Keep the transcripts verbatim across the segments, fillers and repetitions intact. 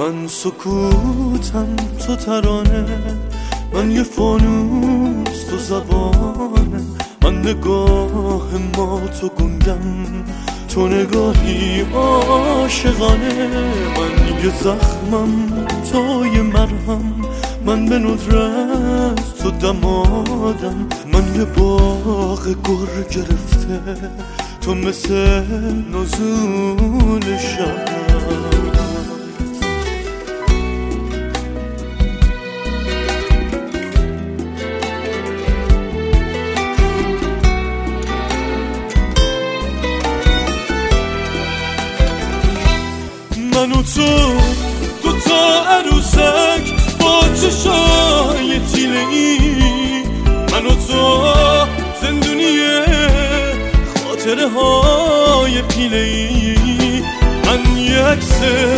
من سکوتم تو ترانه، من یه فانوس تو زبانه، من نگاه ما تو گنگم، تو نگاهی عاشقانه. من یه زخمم تو یه مرهم، من به ندرت تو دمادم، من یه باغ گر گرفته، تو مثل نزول شب. من و تو دو تا عروسک با چشای تیله ای، من و تو زندونیه خاطره های پیله ای، من یه عکس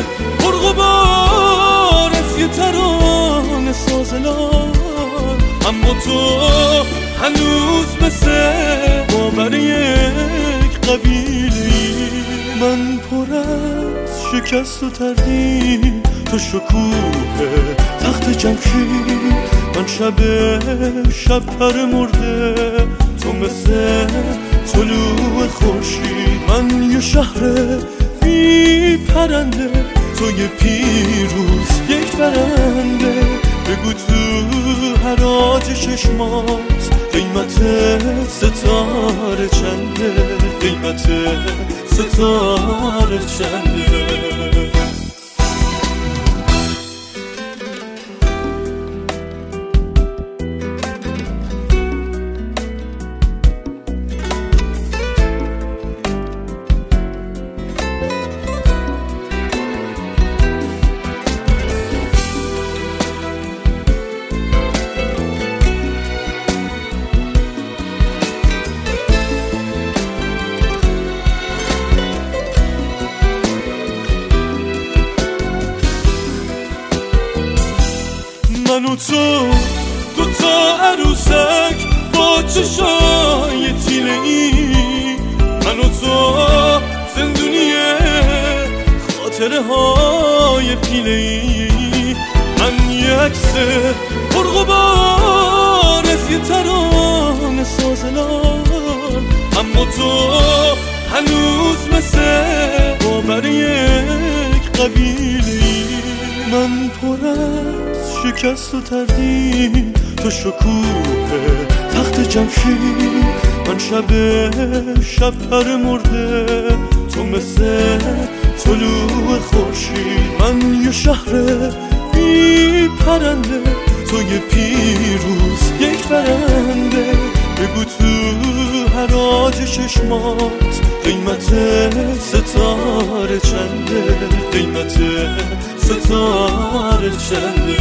پرغبار از یه ترانه سازلار، اما تو هنوز مثل باور یک قبیله. من پر از شکست و تردید، تو شکوه تخت جمشید، من شب شب پر مرده، تو مثل طلوع خورشید. من یه شهر بی پرنده، تو یه پیروز یک برنده، بگو تو حراج چشمات قیمت ستاره چنده، قیمت ستاره چنده. من و تو دو تا عروسک با چشای تیله ای، من و تو زندونیه خاطره های پیله ای، من یه عکس پرغبار از یه ترانه سازلار، اما تو هنوز مثل باور یک قبیله. من پر از شکست و تردید، تو شکوه تخت جمشید، من شب شب پر مرده، تو مثل طلوع خورشید. من یه شهر بی پرنده، تو یه پیروز یک برنده، بگو تو حراج چشمات قیمت ستاره چنده، قیمت ستاره چنده.